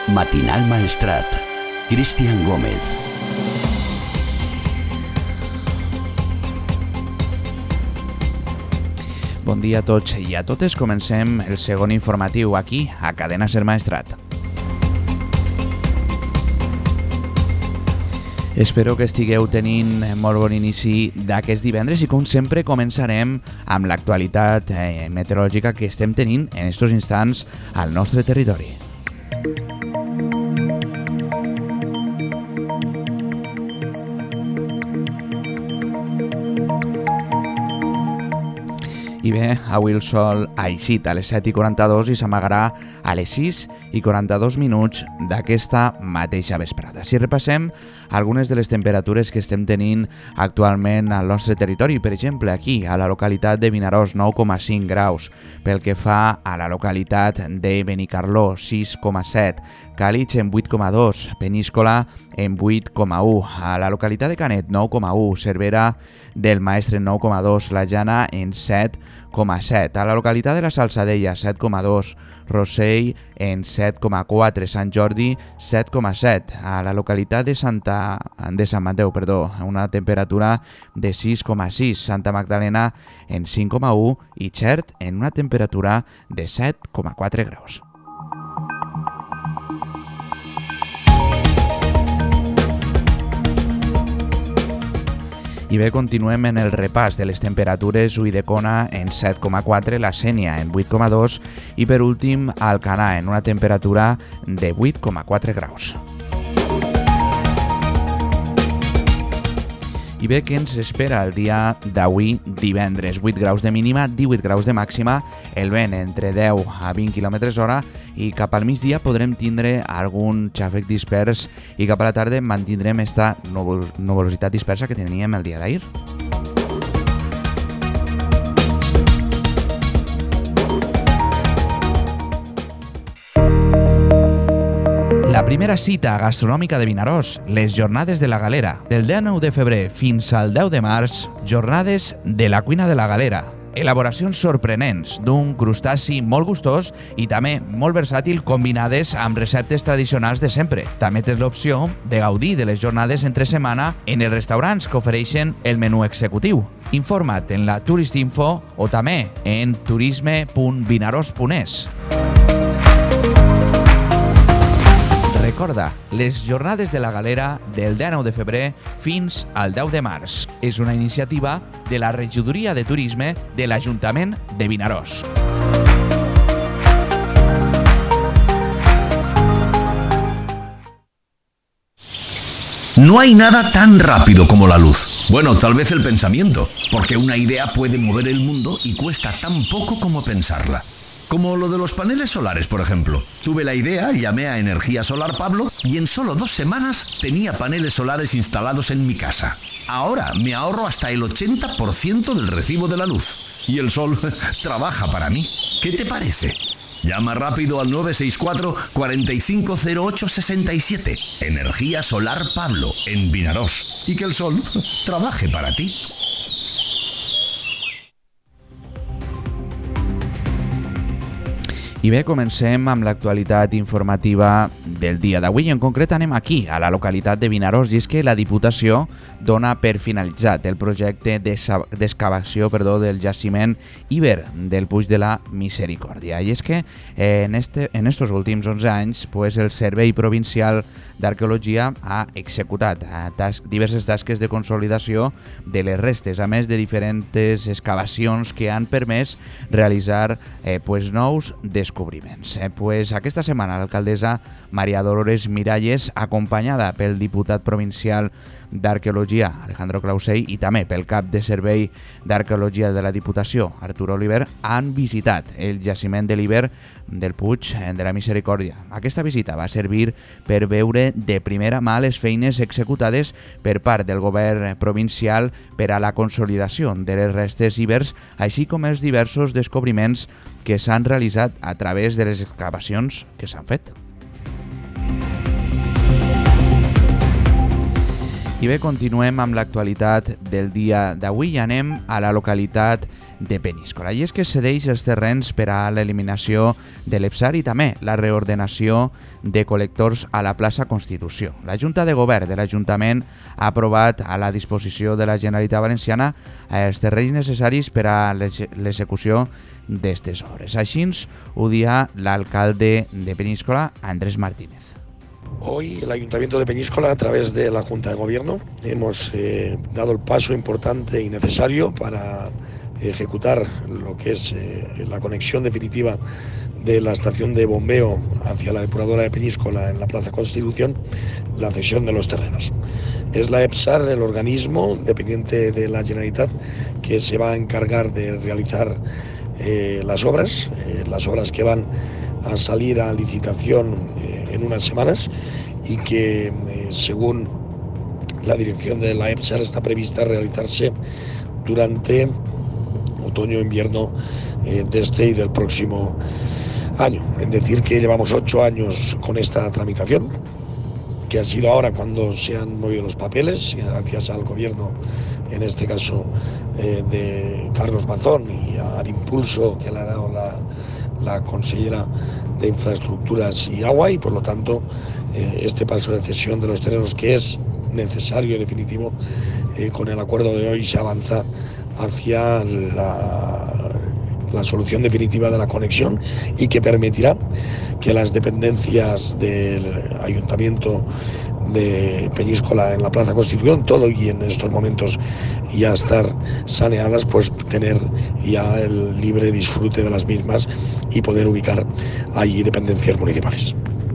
Matinal Maestrat. Cristian Gómez. Bon dia a tots i a totes. Comencem el segon informatiu aquí, a Cadena Ser Maestrat. Espero que estigueu tenint molt bon inici d'aquest divendres i com sempre començarem amb l'actualitat meteorològica que estem tenint en aquests instants al nostre territori. I bé, avui el sol ha eixit a les 7:42 i s'amagarà a les 6:42 d'aquesta mateixa vesprada. Si repassem algunes de les temperatures que estem tenint actualment al nostre territori, per exemple, aquí, a la localitat de Vinaròs, 9,5 graus. Pel que fa a la localitat de Benicarló, 6,7. Càlig en 8,2. Peníscola en 8,1. A la localitat de Canet, 9,1. Cervera del Maestre en 9,2. La Jana en 7,7. A la localitat de la Salzadella, 7,2. Rossell en 7,4. Sant Jordi, 7,7. A la localitat de Sant Mateu, una temperatura de 6,6. Santa Magdalena en 5,1 i Xert en una temperatura de 7,4 graus. I bé, continuem en el repàs de les temperatures. Ulldecona en 7,4, la Sénia en 8,2 i per últim Alcanar en una temperatura de 8,4 graus. I bé, què ens espera el dia d'avui divendres? 8 graus de mínima, 18 graus de màxima, el vent entre 10 a 20 km/h i cap al migdia podrem tindre algun xàfec dispers i cap a la tarda mantindrem esta nuvolositat dispersa que teníem el dia d'ahir. La primera cita gastronòmica de Vinaròs, les Jornades de la Galera. Del 19 de febrer fins al 10 de març, Jornades de la Cuina de la Galera. Elaboracions sorprenents d'un crustaci molt gustós i també molt versàtil combinades amb receptes tradicionals de sempre. També tens l'opció de gaudir de les jornades entre setmana en els restaurants que ofereixen el menú executiu. Informa't en la Turistinfo o també en turisme.vinaros.es. Recorda, les Jornades de la Galera del 19 de febrer fins al 10 de març. És una iniciativa de la Regidoria de Turisme de l'Ajuntament de Vinaròs. No hay nada tan rápido como la luz. Bueno, tal vez el pensamiento, porque una idea puede mover el mundo y cuesta tan poco como pensarla. Como lo de los paneles solares, por ejemplo. Tuve la idea, llamé a Energía Solar Pablo y en solo 2 semanas tenía paneles solares instalados en mi casa. Ahora me ahorro hasta el 80% del recibo de la luz. Y el sol trabaja para mí. ¿Qué te parece? Llama rápido al 964 450867. Energía Solar Pablo, en Vinaròs. Y que el sol trabaje para ti. I bé, comencem amb l'actualitat informativa del dia d'avui. En concret anem aquí, a la localitat de Vinaròs, i és que la Diputació dona per finalitzat el projecte d'excavació del jaciment Iber del Puig de la Misericòrdia. I és que en estos últims 11 anys el Servei Provincial d'Arqueologia ha executat diverses tasques de consolidació de les restes, a més de diferents excavacions que han permès realitzar nous descobriments. Aquesta setmana l'alcaldessa Maria Dolores Miralles, acompanyada pel diputat provincial d'Arqueologia Alejandro Clausell i també pel cap de Servei d'Arqueologia de la Diputació Arturo Oliver, han visitat el jaciment de l'Iber del Puig de la Misericòrdia. Aquesta visita va servir per veure de primera mà les feines executades per part del govern provincial per a la consolidació de les restes ibers, així com els diversos descobriments que s'han realitzat a través de les excavacions que s'han fet. I bé, continuem amb l'actualitat del dia d'avui i anem a la localitat de Peníscola. I és que cedeix els terrenys per a l'eliminació de l'EPSAR i també la reordenació de col·lectors a la plaça Constitució. La Junta de Govern de l'Ajuntament ha aprovat a la disposició de la Generalitat Valenciana els terrenys necessaris per a l'execució d'aquestes obres. Així ho dia l'alcalde de Peníscola, Andrés Martínez. Hoy el Ayuntamiento de Peñíscola, a través de la Junta de Gobierno, hemos dado el paso importante y necesario para ejecutar lo que es la conexión definitiva de la estación de bombeo hacia la depuradora de Peñíscola en la Plaza Constitución, la cesión de los terrenos. Es la EPSAR, el organismo dependiente de la Generalitat, que se va a encargar de realizar las obras que van a salir a licitación en unas semanas y que según la dirección de la EPSAR está prevista realizarse durante otoño-invierno de este y del próximo año. Es decir, que llevamos 8 años con esta tramitación, que ha sido ahora cuando se han movido los papeles, gracias al gobierno, en este caso de Carlos Mazón, y al impulso que le ha dado la consellera de Infraestructuras y Agua, y por lo tanto este paso de cesión de los terrenos, que es necesario y definitivo, con el acuerdo de hoy se avanza hacia la solución definitiva de la conexión, y que permitirá que las dependencias del Ayuntamiento de Peñíscola en la Plaza Constitución, todo y en estos momentos ya estar saneadas, pues tener ya el libre disfrute de las mismas y poder ubicar allí dependencias municipales.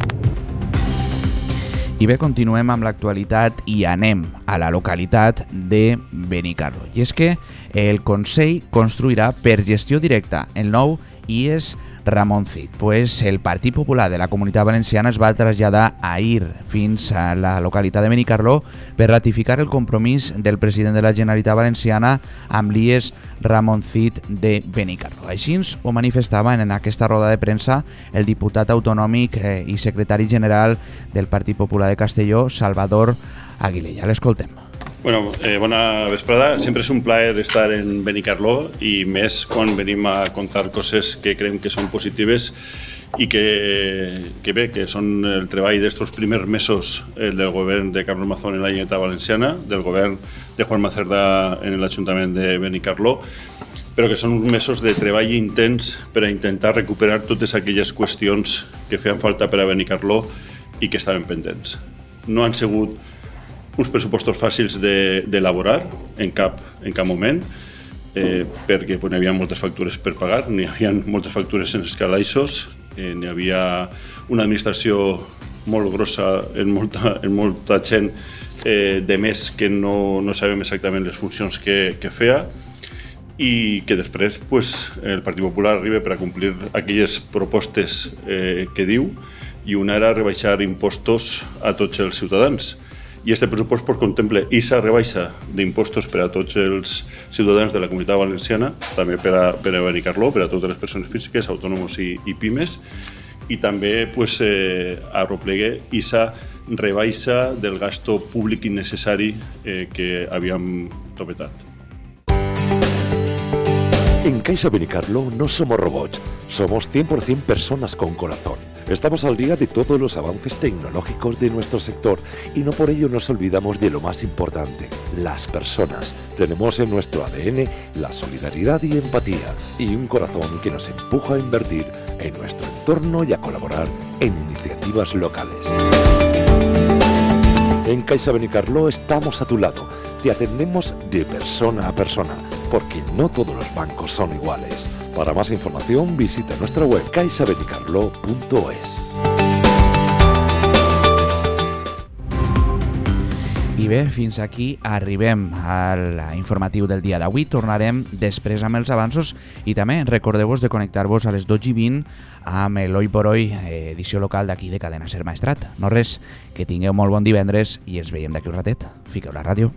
I bé, continuem amb l'actualitat i anem a la localitat de Benicarló. I és que el Consell construirà per gestió directa el nou IES Ramon Cid, pues el Partit Popular de la Comunitat Valenciana es va traslladar ahir fins a la localitat de Benicarló per ratificar el compromís del president de la Generalitat Valenciana amb l'IES Ramon Cid de Benicarló. Així ho manifestava en aquesta roda de premsa el diputat autonòmic i secretari general del Partit Popular de Castelló, Salvador Aguilella. L'escoltem. Bueno, bona vesprada. Sempre és un plaer estar en Benicarló, i més quan venim a contar coses que creiem que són positives i que bé, que són el treball d'estos primers mesos del govern de Carlos Mazón en la Generalitat Valenciana, del govern de Juanma Cerdà en l'Ajuntament de Benicarló, però que són mesos de treball intens per a intentar recuperar totes aquelles qüestions que feien falta per a Benicarló i que estaven pendents. No han sigut uns pressupostos fàcils d'elaborar en cap moment, perquè hi havia moltes factures per pagar, n'hi havia moltes factures en els calaixos, n'hi havia una administració molt grossa en molta gent de més que no sabem exactament les funcions que feia, i que després el Partit Popular arriba per a complir aquelles propostes que diu, i una era rebaixar impostos a tots els ciutadans. I aquest pressupost contempla aquesta rebaixa d'impostos per a tots els ciutadans de la Comunitat Valenciana, també per a Benicarló, per a totes les persones físiques, autònoms i pimes, i també arroplega aquesta rebaixa del gasto públic innecessari que havíem topetat. En Caixa Benicarló no somos robots, somos 100% personas con corazón. Estamos al día de todos los avances tecnológicos de nuestro sector y no por ello nos olvidamos de lo más importante, las personas. Tenemos en nuestro ADN la solidaridad y empatía y un corazón que nos empuja a invertir en nuestro entorno y a colaborar en iniciativas locales. En Caixa Benicarló estamos a tu lado, te atendemos de persona a persona, porque no todos los bancos son iguales. Para más información visita nuestra web caixabenicarló.es. I bé, fins aquí arribem al informatiu del dia d'avui. Tornarem després amb els avanços i també recordeu-vos de connectar-vos a les 12:20 amb l'Hoy por Hoy, edició local d'aquí de Cadena Ser Maestrat. No res, que tingueu molt bon divendres i ens veiem d'aquí un ratet. Fiqueu la ràdio.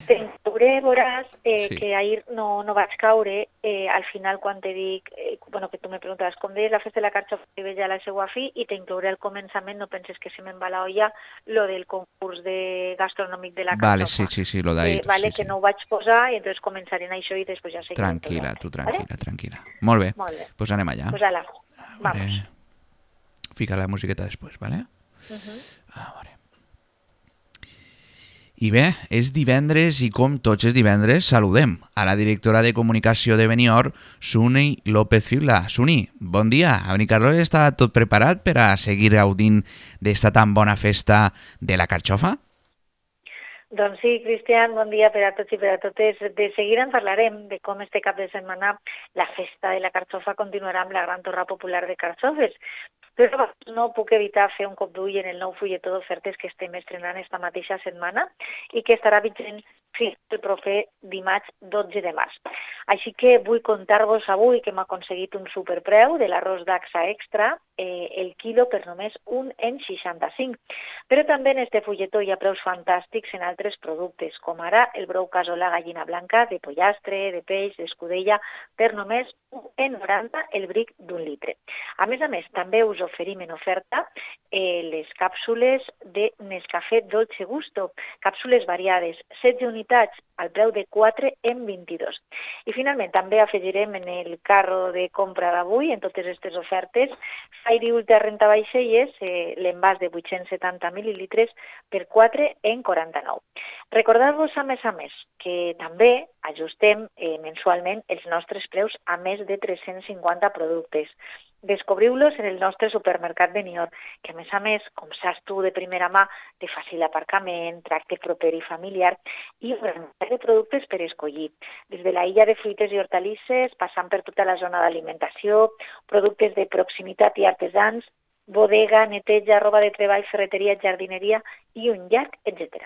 T'inclouré, veuràs Sí. que ahir no vaig caure. Al final, quan te dic, que tu me preguntaves com deies la festa de la carxofa, i veig ja la seva fi, i t'inclouré al començament, no penses que se me'n va la olla, lo del concurs gastronòmic de la Vale, carxofa. sí, lo d'ahir. Vale, Sí. que no ho vaig posar, i entonces començaré en això i després ja seguirem tot Tranquil·la, l'altre. tu Vale? tranquil·la. Molt bé, Molt bé. pues anem allà. Pues ala, vamos. Vale. Fica la musiqueta després, ¿vale? A veure. I bé, és divendres i com tots els divendres saludem a la directora de comunicació de Benidorm, Suni López-Ciula. Suni, bon dia. A Benicarló està tot preparat per a seguir gaudint d'esta tan bona festa de la carxofa? Doncs sí, Cristian, bon dia per a tots i per a totes. De seguida en parlarem de com este cap de setmana la festa de la carxofa continuarà amb la gran torra popular de carxofes. Però no puc evitar fer un cop d'ull en el nou fulletó d'ofertes que estem estrenant esta mateixa setmana i que estarà vigent fins el proper dimarts 12 de març. Així que vull contar-vos avui que hem aconseguit un superpreu de l'arròs d'axa extra, el quilo per només 1,65 €. Però també en este fulletó hi ha preus fantàstics en altres productes, com ara el brou casolà gallina blanca, de pollastre, de peix, d'escudella, per només 1,90 € el bric d'1 litre. A més, també us oferim en oferta les càpsules de Nescafé Dolce Gusto, càpsules variades, 16 unitats al preu de 4,22 €. I finalment també afegirem en el carro de compra d'avui, en totes aquestes ofertes, Fairy Ultra Renta Vaixelles, l'envàs de 870 mil·lilitres per 4,49 €. Recordar-vos, a més, que també ajustem mensualment els nostres preus a més de 350 productes. Descobriu-los en el nostre supermercat Benidorm, que a més, com saps tu de primera mà, té fàcil aparcament, tracte proper i familiar i un gran nombre de productes per escollir. Des de la illa de fruites i hortalisses, passant per tota la zona d'alimentació, productes de proximitat i artesans, bodega, neteja, roba de treball, ferreteria, jardineria i un llarg, etc.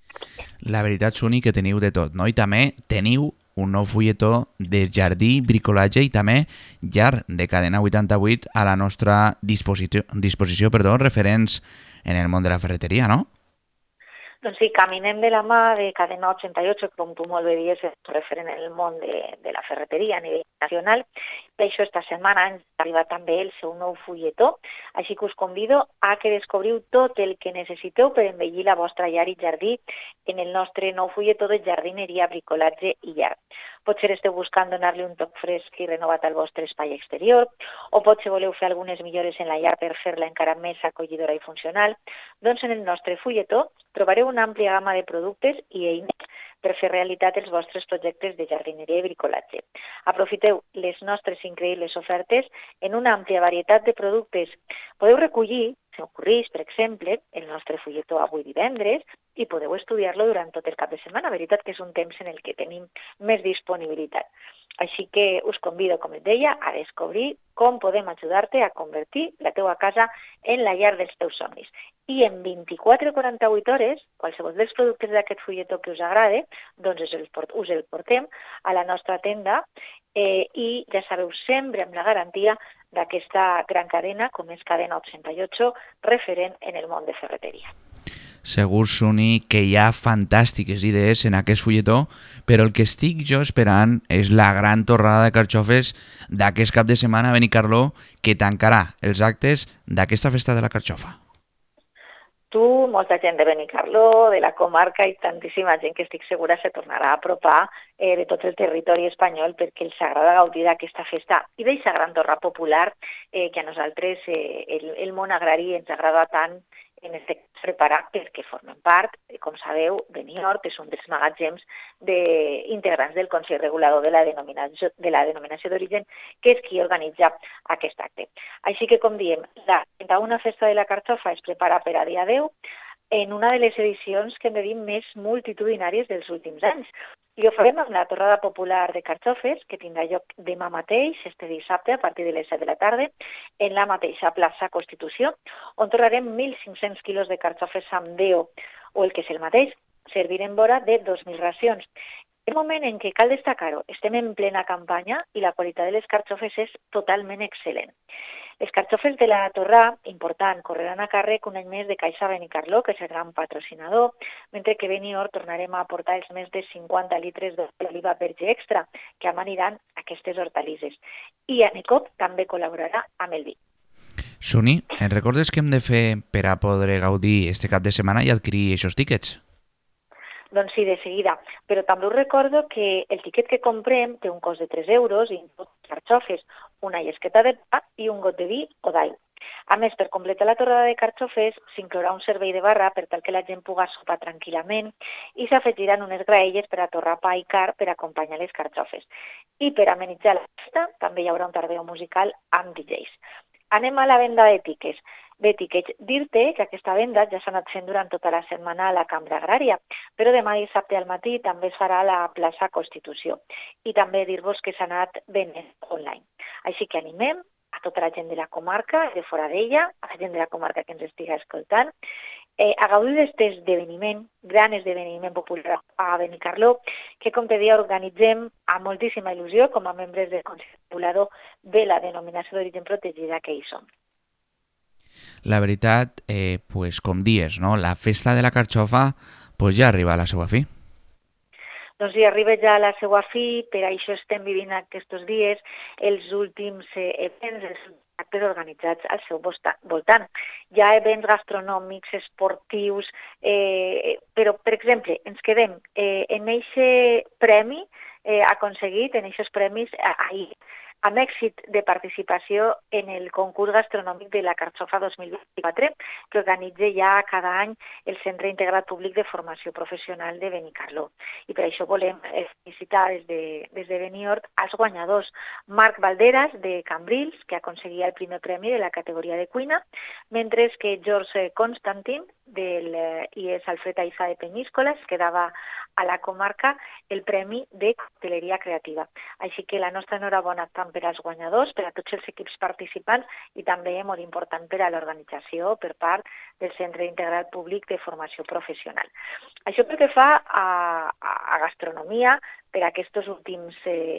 La veritat, Suni, que teniu de tot, no? I també teniu un nou fulletó de jardí, bricolatge i també llar de cadena 88 a la nostra disposició, referents en el món de la ferreteria, no? Doncs sí, caminem de la mà de Cadena 88, com tu molt bé dius, és referent en el món de la ferreteria a nivell nacional. Per això esta setmana ens arriba també el seu nou fulletó, així que us convido a que descobriu tot el que necessiteu per embellir la vostra llar i jardí en el nostre nou fulletó de jardineria, bricolatge i llar. Potser esteu buscant donar-li un toc fresc i renovat al vostre espai exterior, o potser voleu fer algunes millores en la llar per fer-la encara més acollidora i funcional. Doncs en el nostre fulletó trobareu una àmplia gamma de productes i eines per fer realitat els vostres projectes de jardineria i bricolatge. Aprofiteu les nostres increïbles ofertes en una àmplia varietat de productes. Podeu recollir, si ocorreix, per exemple, el nostre fulletó avui divendres i podeu estudiar-lo durant tot el cap de setmana. La veritat que és un temps en el que tenim més disponibilitat. Així que us convido, com et deia, a descobrir com podem ajudar-te a convertir la teua casa en la llar dels teus somnis. I en 24 o 48 hores, qualsevol dels productes d'aquest fulletó que us agrade, doncs us el portem a la nostra tenda i ja sabeu, sempre amb la garantia d'aquesta gran cadena, com és Cadena 88, referent en el món de ferreteria. Segur, Suni, que hi ha fantàstiques idees en aquest fulletó, però el que estic jo esperant és la gran torrada de carxofes d'aquest cap de setmana a Benicarló, que tancarà els actes d'aquesta festa de la carxofa. Tu, molta gent de Benicarló, de la comarca i tantíssima gent que estic segura se tornarà a apropar de tot el territori espanyol perquè els agrada gaudir d'aquesta festa i d'aquesta gran torra popular que a nosaltres el món agrari ens agrada tant en este cas preparar perquè formen part, com sabeu, Benidorm és un dels magatzems integrants del Consell Regulador de la Denominació d'Origen, que és qui organitza aquest acte. Així que, com diem, la 31 Festa de la Carxofa es prepara per a dia 10 en una de les edicions que hem de dir més multitudinàries dels últims anys. I ho farem amb la torrada popular de carxofes, que tindrà lloc demà mateix, este dissabte, a partir de les 7 de la tarda, en la mateixa plaça Constitució, on torrarem 1.500 quilos de carxofes amb deo, o el que és el mateix, servirem vora de 2.000 racions. En un moment en què cal destacar-ho, estem en plena campanya i la qualitat de les carxofes és totalment excel·lent. Els carxofes de la Torrà, important, correran a càrrec un any més de Caixa Benicarló, que és el gran patrocinador, mentre que Benidorm tornarem a aportar els més de 50 litres d'oliva verge extra, que amaniran aquestes hortalisses. I Anecop també col·laborarà amb el vi. Suni, em recordes què hem de fer per a poder gaudir este cap de setmana i adquirir aquests tíquets? Doncs sí, de seguida. Però també us recordo que el tiquet que comprem té un cost de 3 euros i inclou carxofes, una llesqueta de pa i un got de vi o d'all. A més, per completar la torrada de carxofes, s'inclourà un servei de barra per tal que la gent pugui sopar tranquil·lament i s'afegiran unes graelles per a torrar pa i car per acompanyar les carxofes. I per amenitzar la festa, també hi haurà un tardeo musical amb DJs. Anem a la venda de tiquets. Bé, tiquets, dir-te que aquesta venda ja s'ha anat fent durant tota la setmana a la Cambra Agrària, però demà dissabte al matí també es farà a la plaça Constitució. I també dir-vos que s'ha anat venent online. Així que animem a tota la gent de la comarca, de fora d'ella, a la gent de la comarca que ens estiga escoltant, a gaudir d'aquest esdeveniment, gran esdeveniment popular a Benicarló, que, com te deia, organitzem amb moltíssima il·lusió com a membres del Consell Regulador de la denominació d'origen protegida que hi som. La veritat, pues, com dies, no? La festa de la carxofa pues, ja arriba a la seva fi. Doncs sí, arriba ja a la seva fi, per això estem vivint aquests dies els últims events, els actes organitzats al seu voltant. Hi ha events gastronòmics, esportius, però, per exemple, ens quedem en aquest premi aconseguit, en aquests premis ahir, amb èxit de participació en el concurs gastronòmic de la Carxofa 2024, que organitza ja cada any el Centre Integrat Públic de Formació Professional de Benicarló. I per això volem felicitar des de Benidorm als guanyadors. Marc Valderas, de Cambrils, que aconseguia el primer premi de la categoria de cuina, mentre que George Constantin, del IES Alfred Aiza de Penyíscola, es quedava a la comarca el premi de cocteleria creativa. Així que la nostra enhorabona tant per als guanyadors, per a tots els equips participants i també molt important per a l'organització per part del Centre Integrat Públic de Formació Professional. Això pel que fa a gastronomia, per a aquests últims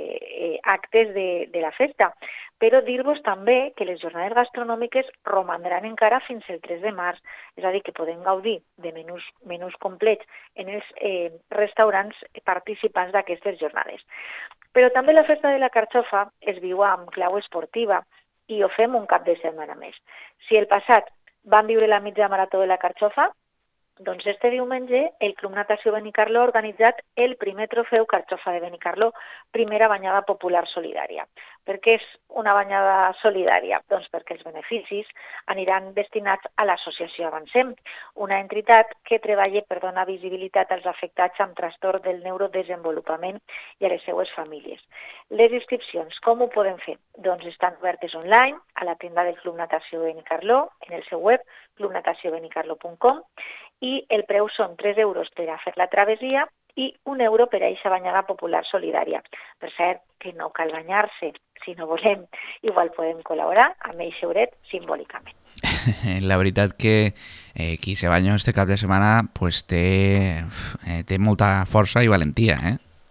actes de la festa. Però dir-vos també que les jornades gastronòmiques romandran encara fins al 3 de març, és a dir, que podem gaudir de menús complets en els restaurants participants d'aquestes jornades. Però també la festa de la carxofa es viu amb clau esportiva i ho fem un cap de setmana més. Si el passat vam viure la mitja marató de la carxofa, doncs este diumenge el Club Natació Benicarló ha organitzat el primer trofeu Carxofa de Benicarló, primera banyada popular solidària. Per què és una banyada solidària? Doncs perquè els beneficis aniran destinats a l'associació Avancem, una entitat que treballa per donar visibilitat als afectats amb trastorn del neurodesenvolupament i a les seues famílies. Les inscripcions, com ho podem fer? Doncs estan obertes online a la tenda del Club Natació Benicarló, en el seu web, clubnatacioBenicarlo.com, i el preu són 3 euros per a fer la travessia i 1 euro per a aquesta banyada popular solidària. Per cert, que no cal banyar-se, si no volem, igual podem col·laborar amb aquest euret simbòlicament. La veritat que qui se banya este cap de setmana pues, té molta força i valentia,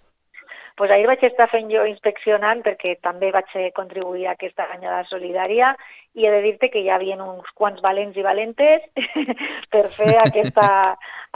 Pues ahir vaig estar fent jo inspeccionant perquè també vaig contribuir a aquesta banyada solidària i he de dir-te que hi havia uns quants valents i valentes per fer aquesta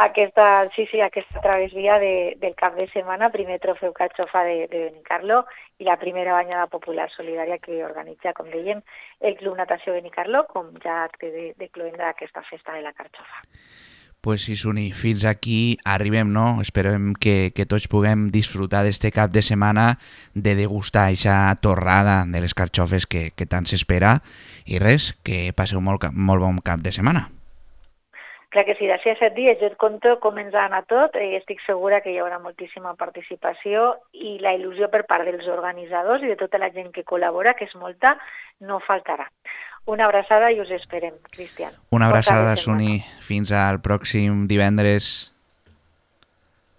travessia del cap de setmana, primer trofeu Carxofa de Benicarló i la primera banyada popular solidària que organitza, com dèiem, el Club Natació Benicarló, com ja acte de cloenda d'aquesta festa de la Carxofa. Pues sí, Suni, fins aquí arribem, no? Esperem que tots puguem disfrutar d'este cap de setmana, de degustar aquesta torrada de les carxofes que tant s'espera i res, que passeu molt bon cap de setmana. Clar que sí, d'ací a 7 dies jo et conto com ens ha anat tot i estic segura que hi haurà moltíssima participació i la il·lusió per part dels organitzadors i de tota la gent que col·labora, que és molta, no faltarà. Una abraçada i us esperem, Cristian. Una abraçada, Suni. Fins al pròxim divendres.